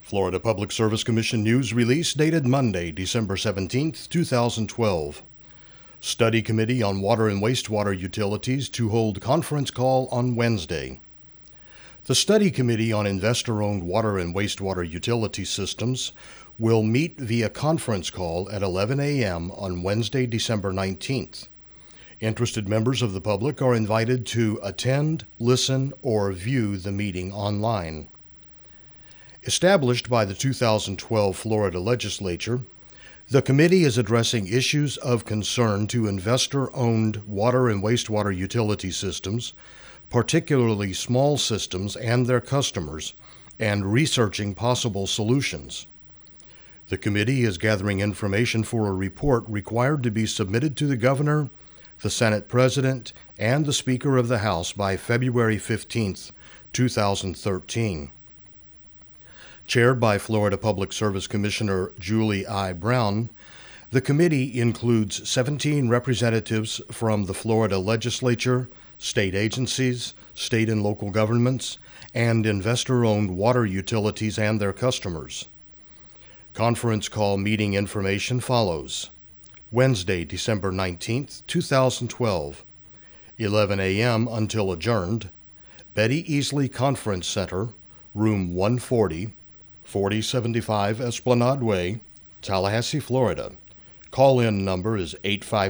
Florida Public Service Commission news release dated Monday, December 17, 2012. Study Committee on Water and Wastewater Utilities to hold conference call on Wednesday. The Study Committee on Investor-Owned Water and Wastewater Utility Systems will meet via conference call at 11 a.m. on Wednesday, December 19th. Interested members of the public are invited to attend, listen, or view the meeting online. Established by the 2012 Florida Legislature, the committee is addressing issues of concern to investor-owned water and wastewater utility systems, particularly small systems and their customers, and researching possible solutions. The committee is gathering information for a report required to be submitted to the Governor, the Senate President, and the Speaker of the House by February 15, 2013. Chaired by Florida Public Service Commissioner Julie I. Brown, the committee includes 17 representatives from the Florida Legislature, state agencies, state and local governments, and investor-owned water utilities and their customers. Conference call meeting information follows. Wednesday, December 19, 2012, 11 a.m. until adjourned, Betty Easley Conference Center, Room 140, 4075 Esplanade Way, Tallahassee, Florida. Call-in number is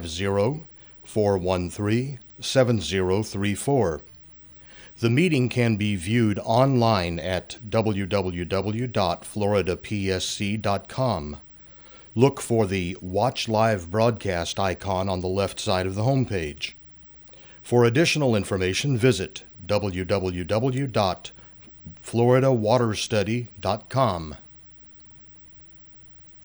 850-413-7034. The meeting can be viewed online at www.floridapsc.com. Look for the Watch Live Broadcast icon on the left side of the homepage. For additional information, visit www.floridawaterstudy.com.